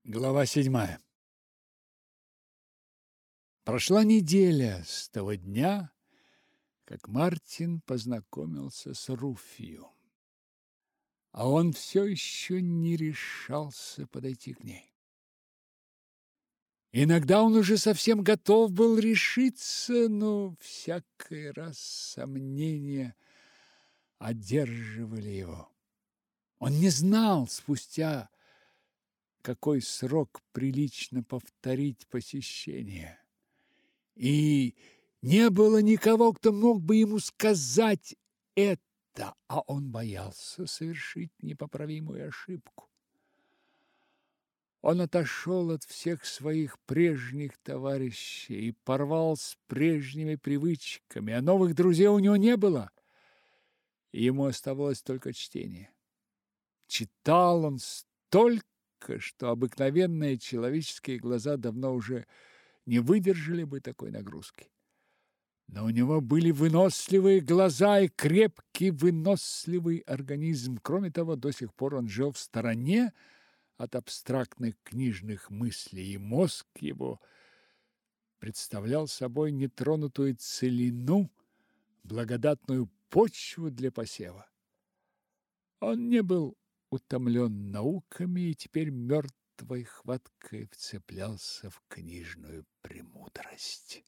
Глава 7. Прошла неделя с того дня, как Мартин познакомился с Руфью, а он все еще не решался подойти к ней. Иногда он уже совсем готов был решиться, но всякий раз сомнения одерживали его. Он не знал, спустя какой срок прилично повторить посещение. И не было никого, кто мог бы ему сказать это, а он боялся совершить непоправимую ошибку. Он отошел от всех своих прежних товарищей и порвал с прежними привычками, а новых друзей у него не было, и ему оставалось только чтение. Читал он столько, что обыкновенные человеческие глаза давно уже не выдержали бы такой нагрузки. Но у него были выносливые глаза и крепкий выносливый организм. Кроме того, до сих пор он жил в стороне от абстрактных книжных мыслей, и мозг его представлял собой нетронутую целину, благодатную почву для посева. Он не был утомлен науками и теперь мертвой хваткой вцеплялся в книжную премудрость.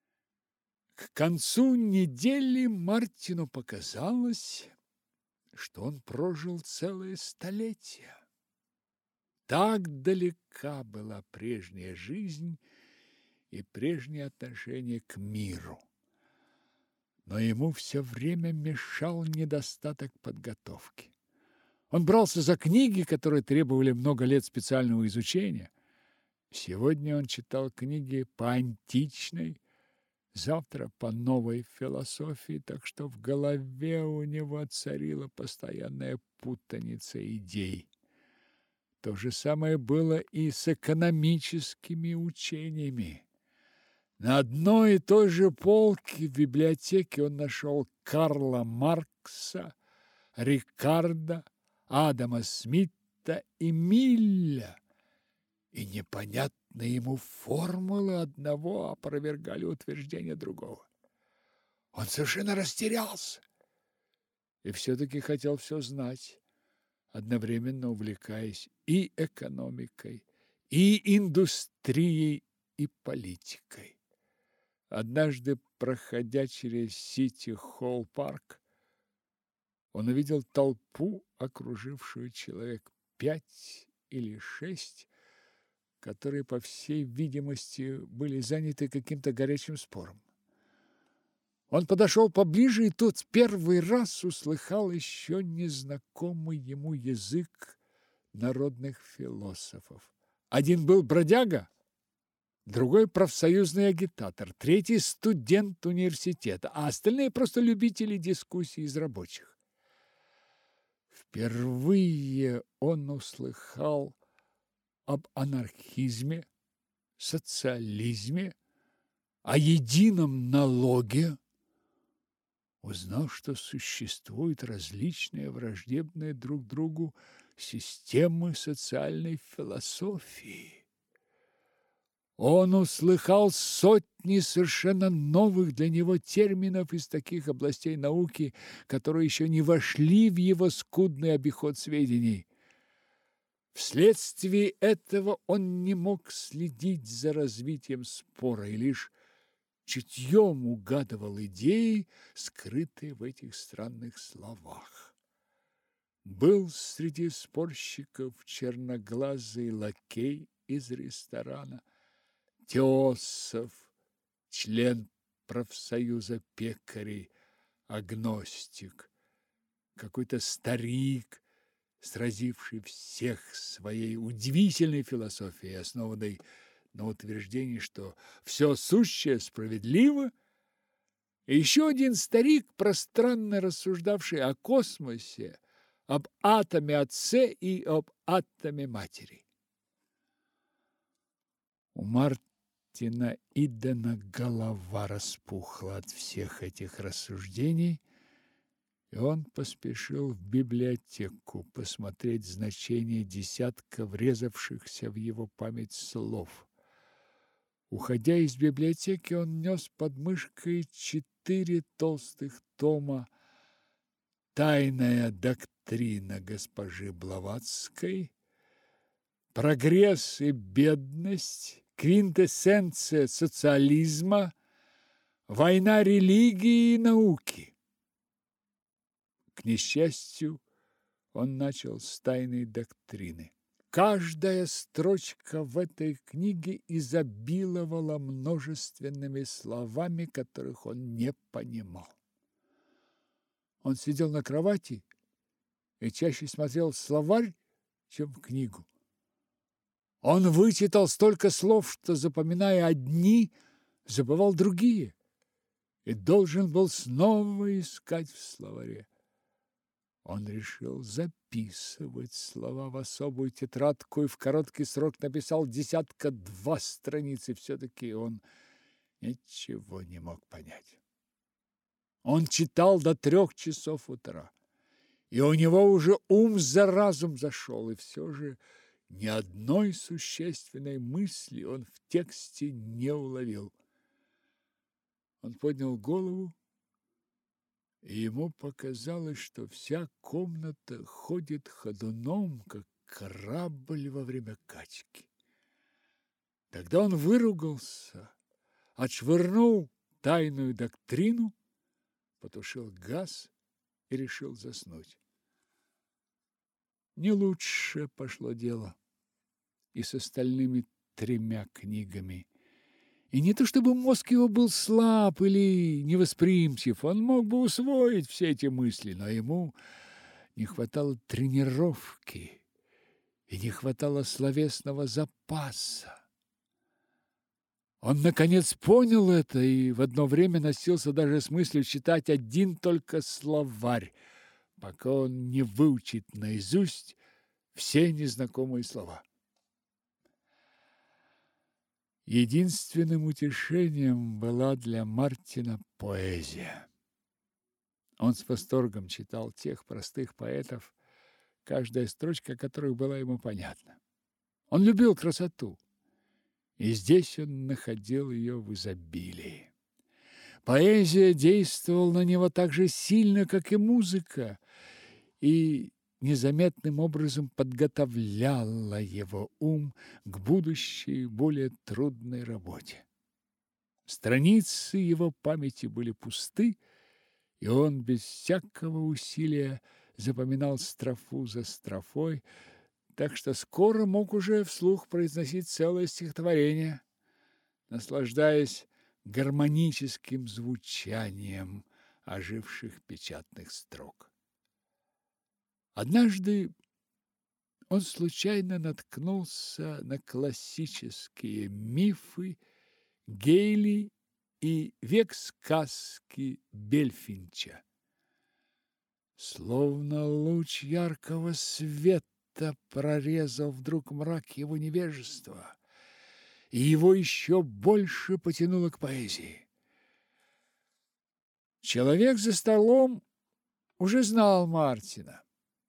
К концу недели Мартину показалось, что он прожил целое столетие. Так далека была прежняя жизнь и прежнее отношение к миру. Но ему все время мешал недостаток подготовки. Он брался за книги, которые требовали много лет специального изучения. Сегодня он читал книги по античной, завтра по новой философии, так что в голове у него царила постоянная путаница идей. То же самое было и с экономическими учениями. На одной и той же полке в библиотеке он нашел Карла Маркса, Рикардо, Адама Смита и Милля, и непонятные ему формулы одного опровергали утверждения другого. Он совершенно растерялся и все-таки хотел все знать, одновременно увлекаясь и экономикой, и индустрией, и политикой. Однажды, проходя через Сити-Холл-парк, он увидел толпу, окружившую человек 5 или 6, которые, по всей видимости, были заняты каким-то горячим спором. Он подошел поближе и тут первый раз услыхал еще незнакомый ему язык народных философов. Один был бродяга, другой профсоюзный агитатор, третий студент университета, а остальные просто любители дискуссий из рабочих. Впервые он услыхал об анархизме, социализме, о едином налоге, узнал, что существуют различные враждебные друг другу системы социальной философии. Он услыхал сотни совершенно новых для него терминов из таких областей науки, которые еще не вошли в его скудный обиход сведений. Вследствие этого он не мог следить за развитием спора и лишь чутьем угадывал идеи, скрытые в этих странных словах. Был среди спорщиков черноглазый лакей из ресторана, Теософ, член профсоюза пекарей, агностик, какой-то старик, сразивший всех своей удивительной философией, основанной на утверждении, что все сущее справедливо, и еще один старик, пространно рассуждавший о космосе, об атоме отце и об атоме матери. У Мартина Идена голова распухла от всех этих рассуждений, И он поспешил в библиотеку посмотреть значение десятка врезавшихся в его память слов. Уходя из библиотеки, он нес под мышкой 4 толстых тома «Тайная доктрина госпожи Блаватской», «Прогресс и бедность», «Квинтэссенция социализма», «Война религии и науки». К несчастью, он начал с «Тайной доктрины». Каждая строчка в этой книге изобиловала множественными словами, которых он не понимал. Он сидел на кровати и чаще смотрел в словарь, чем в книгу. Он вычитал столько слов, что, запоминая одни, забывал другие, и должен был снова искать в словаре. Он решил записывать слова в особую тетрадку и в короткий срок написал 12 страниц, и все-таки он ничего не мог понять. Он читал до 3 часов утра, и у него уже ум за разум зашел, и все же ни одной существенной мысли он в тексте не уловил. Он поднял голову, и ему показалось, что вся комната ходит ходуном, как корабль во время качки. Тогда он выругался, отшвырнул тайную доктрину, потушил газ и решил заснуть. Не лучше пошло дело и с остальными 3 книгами. И не то чтобы мозг его был слаб или невосприимчив, он мог бы усвоить все эти мысли, но ему не хватало тренировки и не хватало словесного запаса. Он, наконец, понял это и в одно время носился даже с мыслью читать один только словарь, пока он не выучит наизусть все незнакомые слова. Единственным утешением была для Мартина поэзия. Он с восторгом читал тех простых поэтов, каждая строчка которых была ему понятна. Он любил красоту, и здесь он находил ее в изобилии. Поэзия действовала на него так же сильно, как и музыка, и незаметным образом подготовляла его ум к будущей, более трудной работе. Страницы его памяти были пусты, и он без всякого усилия запоминал строфу за строфой, так что скоро мог уже вслух произносить целое стихотворение, наслаждаясь гармоническим звучанием оживших печатных строк. Однажды он случайно наткнулся на классические мифы Гейли и «Век сказки» Бельфинча. Словно луч яркого света прорезал вдруг мрак его невежества, и его еще больше потянуло к поэзии. Человек за столом уже знал Мартина.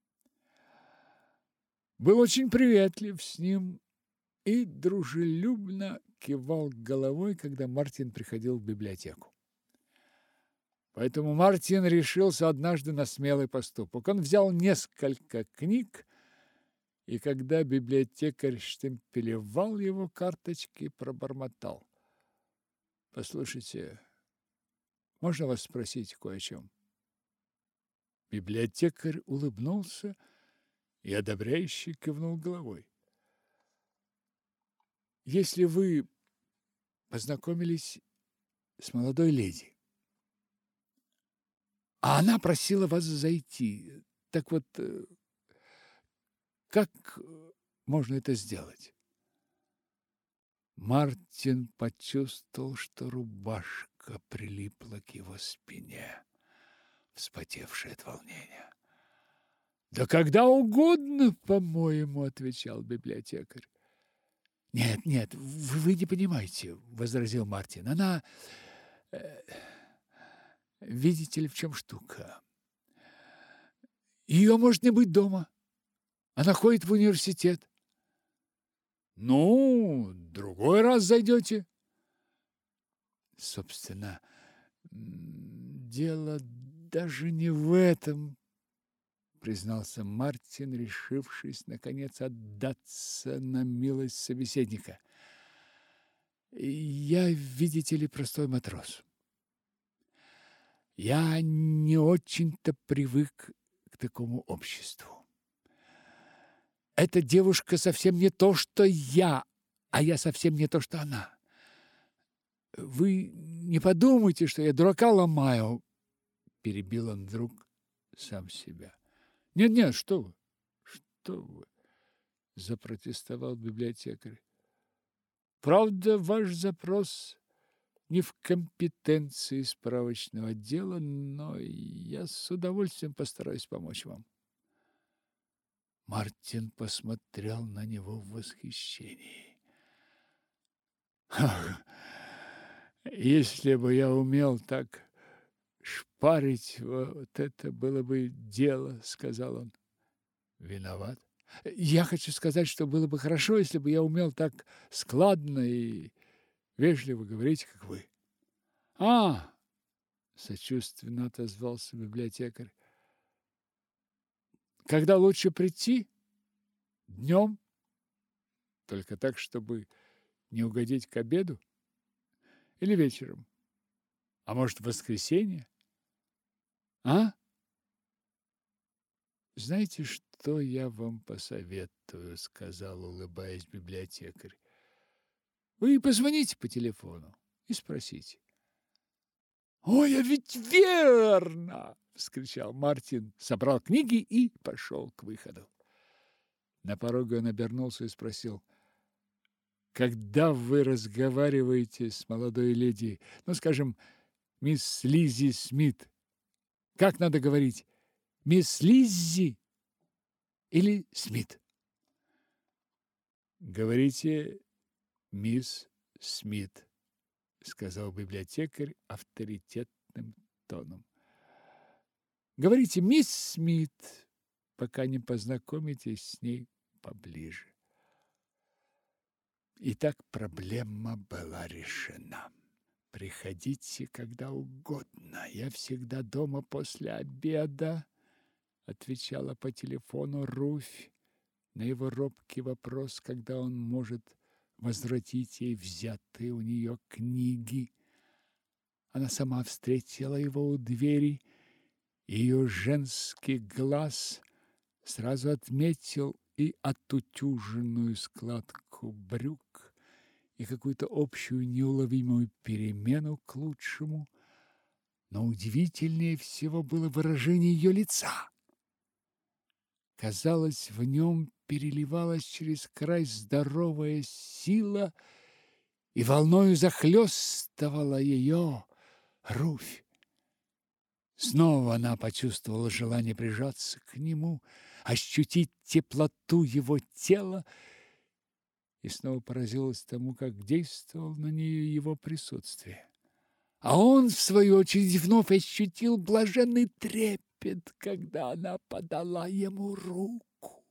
Был очень приветлив с ним и дружелюбно кивал головой, когда Мартин приходил в библиотеку. Поэтому Мартин решился однажды на смелый поступок. Он взял несколько книг, и когда библиотекарь штемпелевал его карточки, пробормотал: «Послушайте, можно вас спросить кое о чем?» Библиотекарь улыбнулся и одобряюще кивнул головой. «Если вы познакомились с молодой леди, а она просила вас зайти, так вот, как можно это сделать?» Мартин почувствовал, что рубашка прилипла к его спине, вспотевшая от волнения. «Да когда угодно, по-моему», — отвечал библиотекарь. «Нет, вы не понимаете», — возразил Мартин. «Она... видите ли, в чем штука? Ее может не быть дома. Она ходит в университет. Ну, другой раз зайдете. Собственно, дело даже не в этом, признался Мартин, решившись, наконец, отдаться на милость собеседника. Я, видите ли, простой матрос. Я не очень-то привык к такому обществу. Эта девушка совсем не то, что я, а я совсем не то, что она. Вы не подумайте, что я дурака ломаю, перебил он вдруг сам себя. Нет, что вы? Что вы? Запротестовал библиотекарь. Правда, ваш запрос не в компетенции справочного отдела, но я с удовольствием постараюсь помочь вам. Мартин посмотрел на него в восхищении. Ах, если бы я умел так шпарить, вот это было бы дело, сказал он. Виноват. Я хочу сказать, что было бы хорошо, если бы я умел так складно и вежливо говорить, как вы. А, сочувственно отозвался библиотекарь. Когда лучше прийти? Днем? Только так, чтобы не угодить к обеду? Или вечером? А может, в воскресенье? А? Знаете, что я вам посоветую, сказал, улыбаясь библиотекарь. Вы позвоните по телефону и спросите. Ой, а ведь верно! Вскричал Мартин, собрал книги и пошел к выходу. На пороге он обернулся и спросил: когда вы разговариваете с молодой леди, ну, скажем, мисс Лиззи Смит, как надо говорить? Мисс Лиззи или Смит? Говорите мисс Смит, сказал библиотекарь авторитетным тоном. Говорите мисс Смит, пока не познакомитесь с ней поближе. Итак, проблема была решена. Приходите когда угодно. Я всегда дома после обеда, отвечала по телефону Руфь на его робкий вопрос, когда он может возвратить ей взятые у нее книги. Она сама встретила его у двери, и ее женский глаз сразу отметил и отутюженную складку брюк, и какую-то общую неуловимую перемену к лучшему, но удивительнее всего было выражение ее лица. Казалось, в нем переливалась через край здоровая сила и волною захлестывала ее, Руфь. Снова она почувствовала желание прижаться к нему, ощутить теплоту его тела, и снова поразилась тому, как действовало на нее его присутствие. А он, в свою очередь, вновь ощутил блаженный трепет, когда она подала ему руку.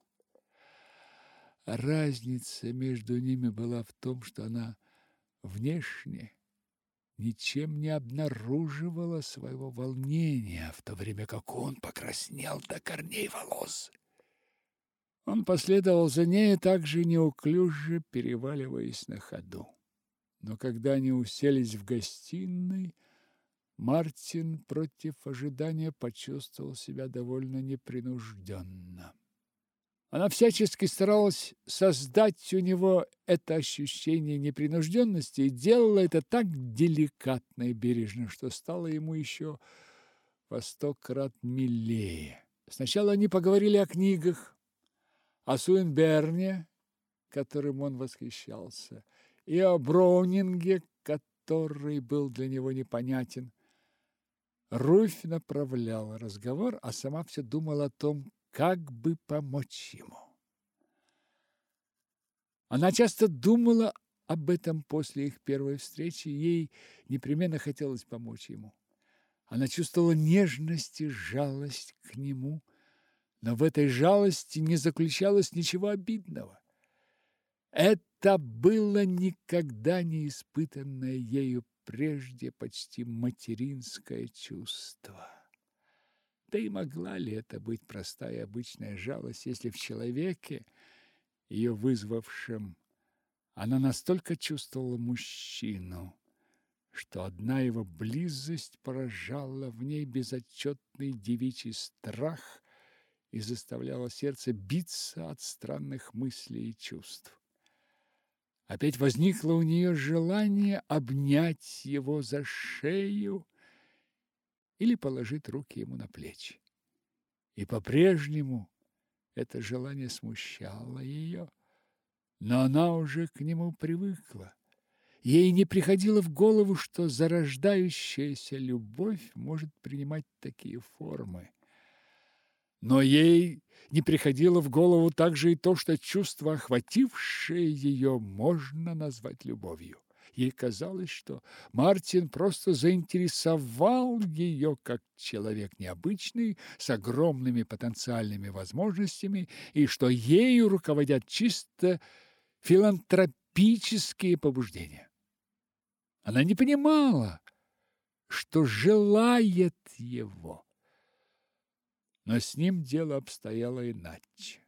Разница между ними была в том, что она внешне ничем не обнаруживала своего волнения, в то время как он покраснел до корней волос. Он последовал за ней, также неуклюже переваливаясь на ходу. Но когда они уселись в гостиной, Мартин против ожидания почувствовал себя довольно непринужденно. Она всячески старалась создать у него это ощущение непринужденности и делала это так деликатно и бережно, что стало ему еще во 100 крат милее. Сначала они поговорили о книгах, о Суинберне, которым он восхищался, и о Броунинге, который был для него непонятен. Руфь направляла разговор, а сама все думала о том, как бы помочь ему. Она часто думала об этом после их первой встречи, ей непременно хотелось помочь ему. Она чувствовала нежность и жалость к нему, Но в этой жалости не заключалось ничего обидного. Это было никогда не испытанное ею прежде почти материнское чувство. Да и могла ли это быть простая обычная жалость, если в человеке, ее вызвавшем, она настолько чувствовала мужчину, что одна его близость поражала в ней безотчетный девичий страх и заставляла сердце биться от странных мыслей и чувств. Опять возникло у нее желание обнять его за шею или положить руки ему на плечи. И по-прежнему это желание смущало ее, но она уже к нему привыкла. Ей не приходило в голову, что зарождающаяся любовь может принимать такие формы. Но ей не приходило в голову также и то, что чувство, охватившее ее, можно назвать любовью. Ей казалось, что Мартин просто заинтересовал ее как человек необычный, с огромными потенциальными возможностями, и что ею руководят чисто филантропические побуждения. Она не понимала, что желает его. Но с ним дело обстояло иначе.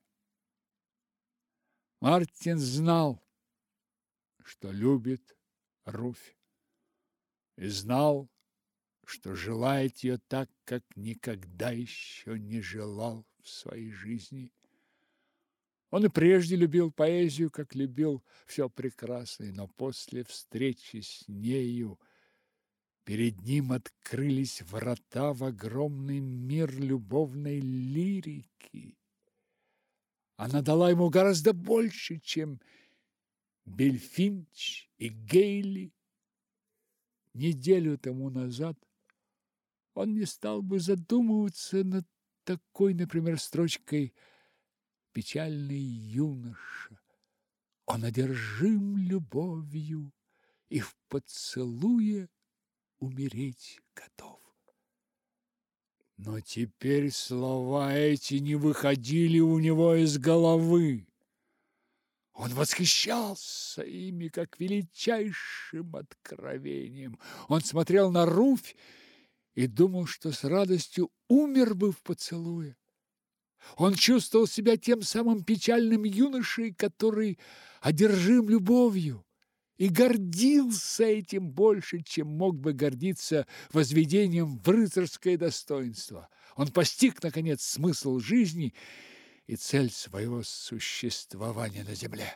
Мартин знал, что любит Руфь, и знал, что желает ее так, как никогда еще не желал в своей жизни. Он и прежде любил поэзию, как любил все прекрасное, но после встречи с нею перед ним открылись врата в огромный мир любовной лирики. Она дала ему гораздо больше, чем Бельфинч и Гейли. Неделю тому назад он не стал бы задумываться над такой, например, строчкой «Печальный юноша». Он одержим любовью и в поцелуе умереть готов. Но теперь слова эти не выходили у него из головы. Он восхищался ими, как величайшим откровением. Он смотрел на Руфь и думал, что с радостью умер бы в поцелуе. Он чувствовал себя тем самым печальным юношей, который одержим любовью, и гордился этим больше, чем мог бы гордиться возведением в рыцарское достоинство. Он постиг, наконец, смысл жизни и цель своего существования на земле.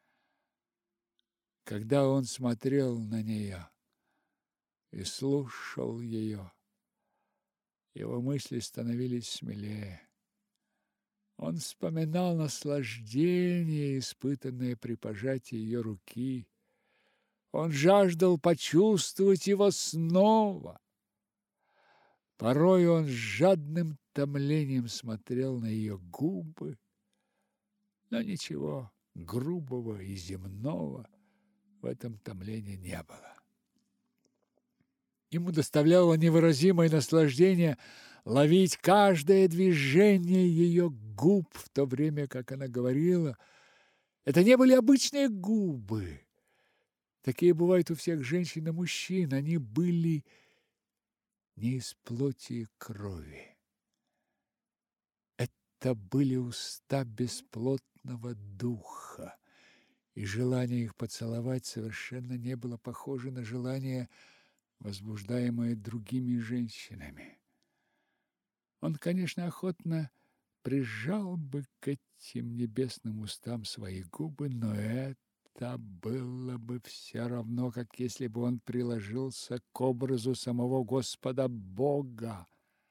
Когда он смотрел на нее и слушал ее, его мысли становились смелее. Он вспоминал наслаждение, испытанное при пожатии ее руки. Он жаждал почувствовать его снова. Порой он с жадным томлением смотрел на ее губы, но ничего грубого и земного в этом томлении не было. Ему доставляло невыразимое наслаждение ловить каждое движение ее губ, в то время как она говорила. Это не были обычные губы. Такие бывают у всех женщин и мужчин. Они были не из плоти и крови. Это были уста бесплотного духа, и желание их поцеловать совершенно не было похоже на желание, возбуждаемое другими женщинами. Он, конечно, охотно прижал бы к этим небесным устам свои губы, но это было бы все равно, как если бы он приложился к образу самого Господа Бога.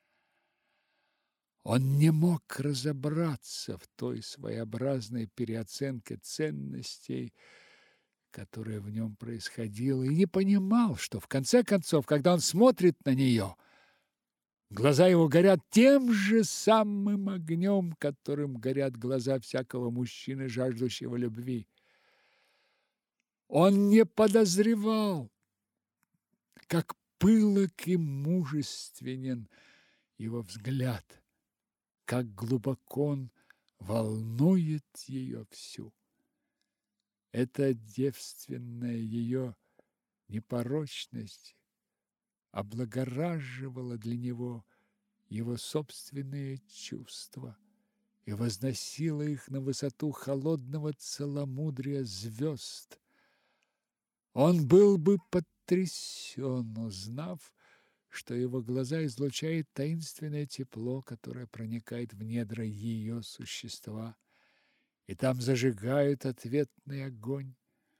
Он не мог разобраться в той своеобразной переоценке ценностей, которая в нем происходила, и не понимал, что в конце концов, когда он смотрит на нее, глаза его горят тем же самым огнем, которым горят глаза всякого мужчины, жаждущего любви. Он не подозревал, как пылок и мужественен его взгляд, как глубоко он волнует ее всю. Эта девственная ее непорочность облагораживала для него его собственные чувства и возносила их на высоту холодного целомудрия звезд. Он был бы потрясен, узнав, что его глаза излучают таинственное тепло, которое проникает в недра ее существа, и там зажигают ответный огонь.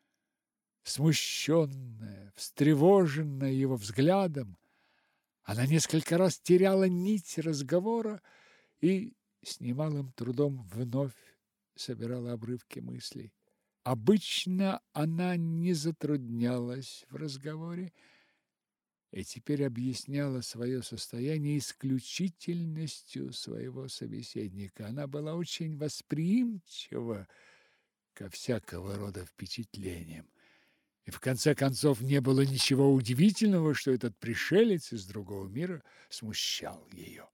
Смущенная, встревоженная его взглядом, она несколько раз теряла нить разговора и с немалым трудом вновь собирала обрывки мыслей. Обычно она не затруднялась в разговоре и теперь объясняла свое состояние исключительностью своего собеседника. Она была очень восприимчива ко всякого рода впечатлениям. И в конце концов не было ничего удивительного, что этот пришелец из другого мира смущал ее.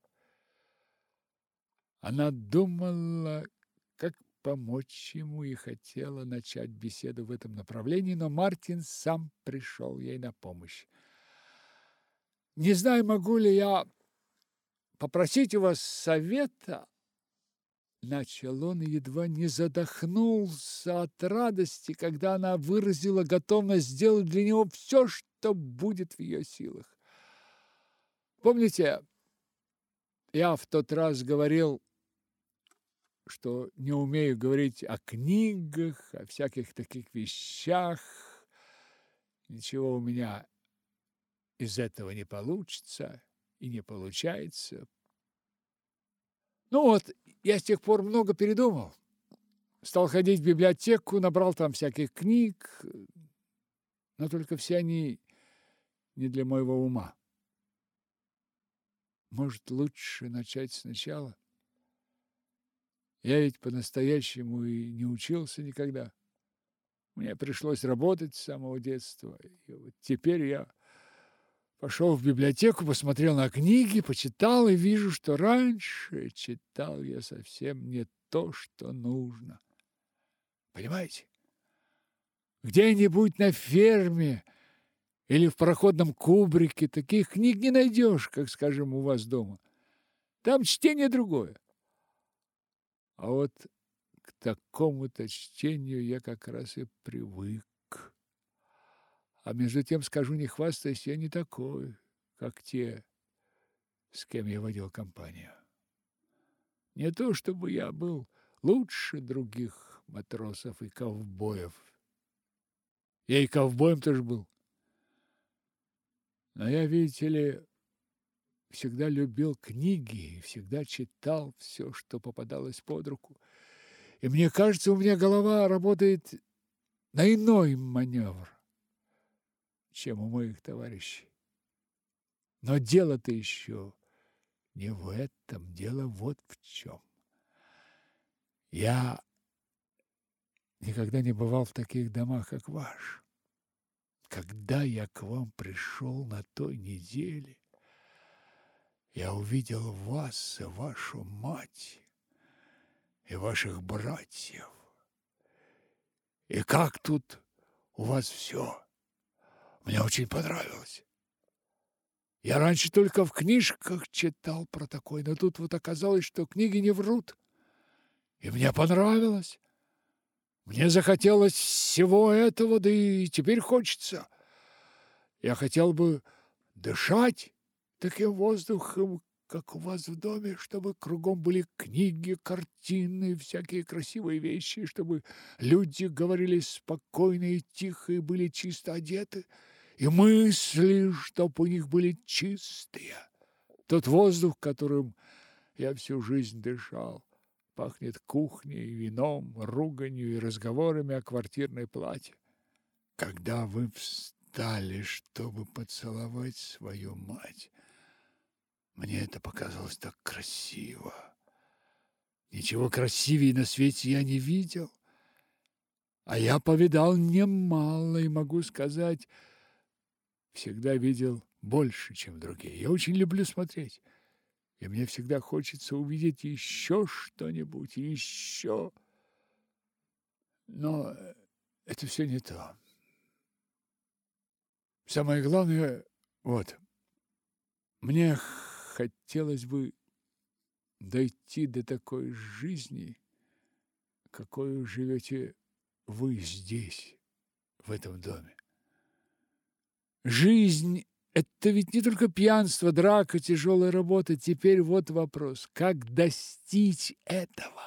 Она думала, как помочь ему, и хотела начать беседу в этом направлении, но Мартин сам пришел ей на помощь. «Не знаю, могу ли я попросить у вас совета?» Начал он и едва не задохнулся от радости, когда она выразила готовность сделать для него все, что будет в ее силах. Помните, я в тот раз говорил, что не умею говорить о книгах, о всяких таких вещах. Ничего у меня из этого не получится и не получается. Ну вот, я с тех пор много передумал. Стал ходить в библиотеку, набрал там всяких книг, но только все они не для моего ума. Может, лучше начать сначала? Я ведь по-настоящему и не учился никогда. Мне пришлось работать с самого детства. И вот теперь я пошел в библиотеку, посмотрел на книги, почитал и вижу, что раньше читал я совсем не то, что нужно. Понимаете? Где-нибудь на ферме или в проходном кубрике таких книг не найдешь, как, скажем, у вас дома. Там чтение другое. А вот к такому-то чтению я как раз и привык. А между тем, скажу, не хвастаясь, я не такой, как те, с кем я водил компанию. Не то чтобы я был лучше других матросов и ковбоев. Я и ковбоем тоже был. Но я, видите ли, всегда любил книги и всегда читал все, что попадалось под руку. И мне кажется, у меня голова работает на иной маневр, чем у моих товарищей. Но дело-то еще не в этом, дело вот в чем. Я никогда не бывал в таких домах, как ваш. Когда я к вам пришел на той неделе, я увидел вас и вашу мать, и ваших братьев. И как тут у вас все? Мне очень понравилось. Я раньше только в книжках читал про такое, но тут вот оказалось, что книги не врут. И мне понравилось. Мне захотелось всего этого, да и теперь хочется. Я хотел бы дышать таким воздухом, как у вас в доме, чтобы кругом были книги, картины, всякие красивые вещи, чтобы люди говорили спокойно и тихо и были чисто одеты, и мысли, чтоб у них были чистые. Тот воздух, которым я всю жизнь дышал, пахнет кухней, вином, руганью и разговорами о квартирной плате. Когда вы встали, чтобы поцеловать свою мать, мне это показалось так красиво. Ничего красивее на свете я не видел. А я повидал немало и могу сказать, всегда видел больше, чем другие. Я очень люблю смотреть. И мне всегда хочется увидеть еще что-нибудь, еще. Но это все не то. Самое главное, вот, мне хотелось бы дойти до такой жизни, какой живете вы здесь, в этом доме. Жизнь – это ведь не только пьянство, драка, тяжелая работа. Теперь вот вопрос, как достичь этого?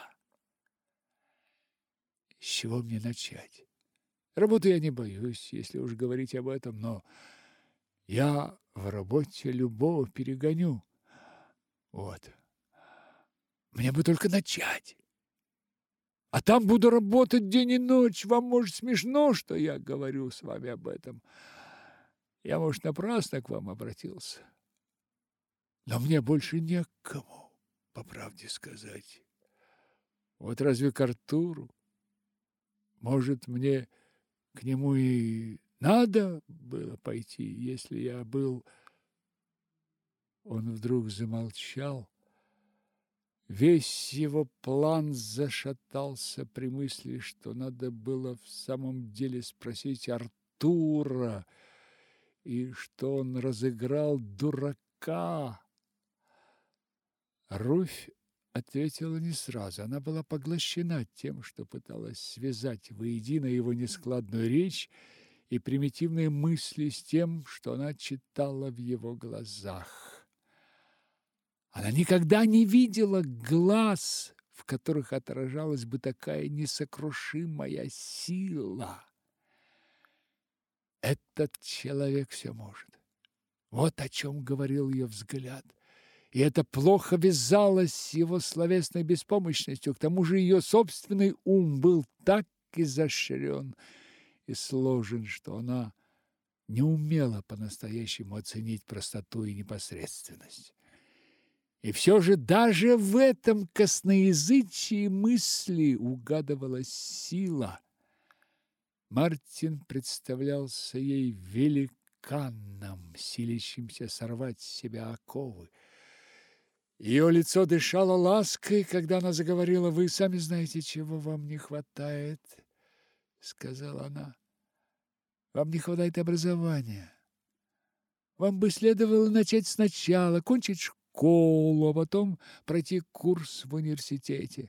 С чего мне начать? Работу я не боюсь, если уж говорить об этом, но я в работе любого перегоню. Вот. Мне бы только начать. А там буду работать день и ночь. Вам, может, смешно, что я говорю с вами об этом. Я, может, напрасно к вам обратился. Но мне больше некому, по правде сказать. Вот разве к Артуру? Может, мне к нему и надо было пойти, если я был... Он вдруг замолчал. Весь его план зашатался при мысли, что надо было в самом деле спросить Артура, и что он разыграл дурака. Руфь ответила не сразу. Она была поглощена тем, что пыталась связать воедино его нескладную речь и примитивные мысли с тем, что она читала в его глазах. Она никогда не видела глаз, в которых отражалась бы такая несокрушимая сила. Этот человек все может. Вот о чем говорил ее взгляд. И это плохо вязалось с его словесной беспомощностью. К тому же ее собственный ум был так изощрен и сложен, что она не умела по-настоящему оценить простоту и непосредственность. И все же даже в этом косноязычии мысли угадывалась сила. Мартин представлялся ей великаном, силящимся сорвать с себя оковы. Ее лицо дышало лаской, когда она заговорила: «Вы сами знаете, чего вам не хватает», — сказала она. «Вам не хватает образования. Вам бы следовало начать сначала, кончить школу, а потом пройти курс в университете».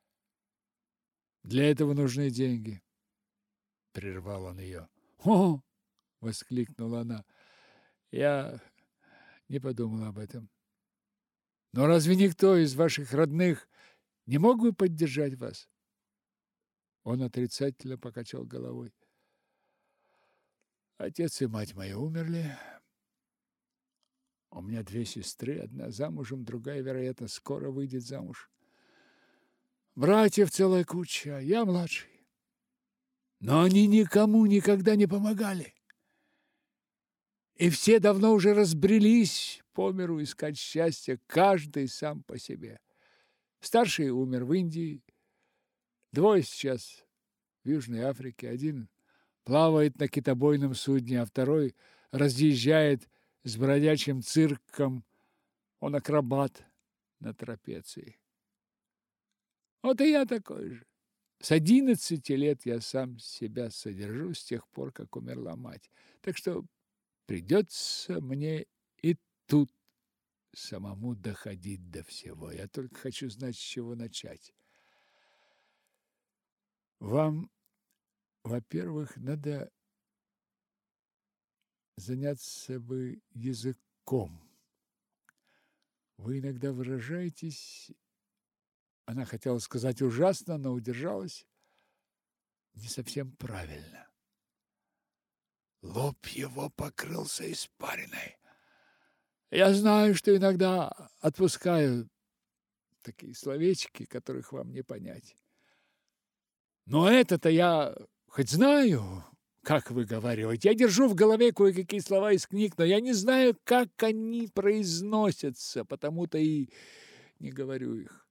«Для этого нужны деньги», — прервал он ее. «О!» — воскликнула она. «Я не подумала об этом. Но разве никто из ваших родных не мог бы поддержать вас?» Он отрицательно покачал головой. «Отец и мать мои умерли. У меня 2 сестры, одна замужем, другая, вероятно, скоро выйдет замуж. Братьев целая куча, я младший. Но они никому никогда не помогали. И все давно уже разбрелись по миру искать счастья, каждый сам по себе. Старший умер в Индии, 2 сейчас в Южной Африке, один плавает на китобойном судне, а второй разъезжает с бродячим цирком. Он акробат на трапеции. Вот и я такой же. С 11 лет я сам себя содержу с тех пор, как умерла мать. Так что придется мне и тут самому доходить до всего. Я только хочу знать, с чего начать. Вам, во-первых, надо заняться бы языком. Вы иногда выражаетесь, она хотела сказать ужасно, но удержалась, не совсем правильно. Лоб его покрылся испариной. Я знаю, что иногда отпускаю такие словечки, которых вам не понять. Но это-то я хоть знаю, как выговаривать. Я держу в голове кое-какие слова из книг, но я не знаю, как они произносятся, потому-то и не говорю их.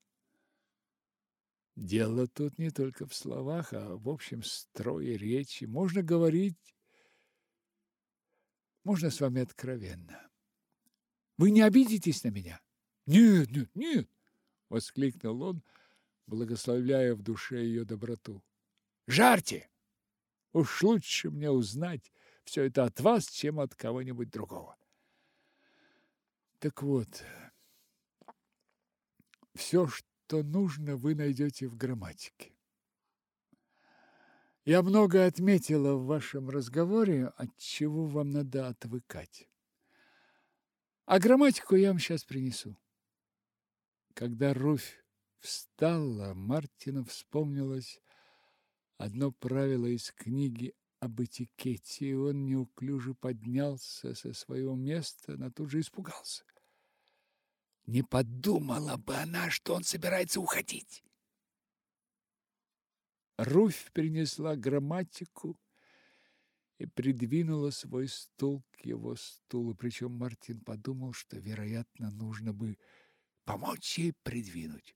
Дело тут не только в словах, а в общем строе речи. Можно говорить, можно с вами откровенно. Вы не обидитесь на меня? Нет, нет, нет, воскликнул он, благословляя в душе ее доброту. Жарьте! Уж лучше мне узнать все это от вас, чем от кого-нибудь другого. Так вот, все, что нужно, вы найдете в грамматике. Я много отметила в вашем разговоре, от чего вам надо отвыкать. А грамматику я вам сейчас принесу. Когда Руфь встала, Мартину вспомнилось одно правило из книги об этикете, и он неуклюже поднялся со своего места, но тут же испугался. Не подумала бы она, что он собирается уходить. Руфь принесла грамматику и придвинула свой стул к его стулу, причем Мартин подумал, что, вероятно, нужно бы помочь ей придвинуть.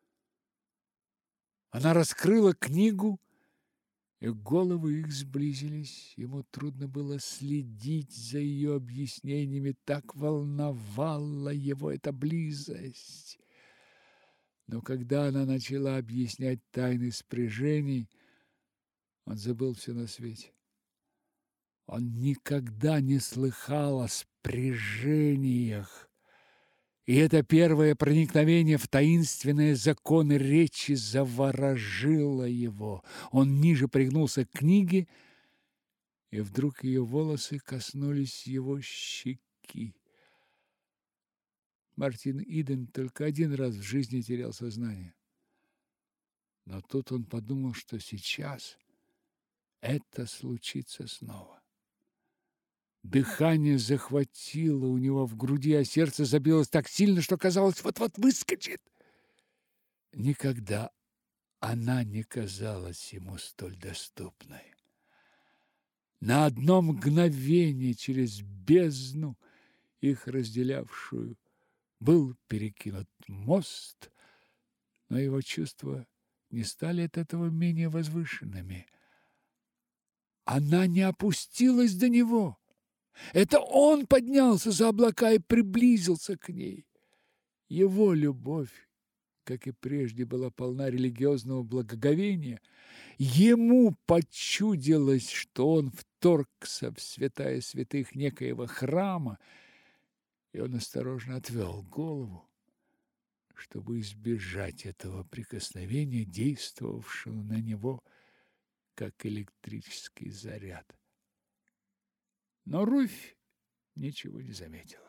Она раскрыла книгу, и головы их сблизились. Ему трудно было следить за ее объяснениями, так волновала его эта близость. Но когда она начала объяснять тайны спряжений, он забыл все на свете. Он никогда не слыхал о спряжениях, и это первое проникновение в таинственные законы речи заворожило его. Он ниже пригнулся к книге, и вдруг ее волосы коснулись его щеки. Мартин Иден только один раз в жизни терял сознание. Но тут он подумал, что сейчас это случится снова. Дыхание захватило у него в груди, а сердце забилось так сильно, что казалось, вот-вот выскочит. Никогда она не казалась ему столь доступной. На одно мгновение через бездну, их разделявшую, был перекинут мост, но его чувства не стали от этого менее возвышенными. Она не опустилась до него. Это он поднялся за облака и приблизился к ней. Его любовь, как и прежде, была полна религиозного благоговения. Ему почудилось, что он вторгся в святая святых некоего храма, и он осторожно отвел голову, чтобы избежать этого прикосновения, действовавшего на него как электрический заряд. Но Руфь ничего не заметила.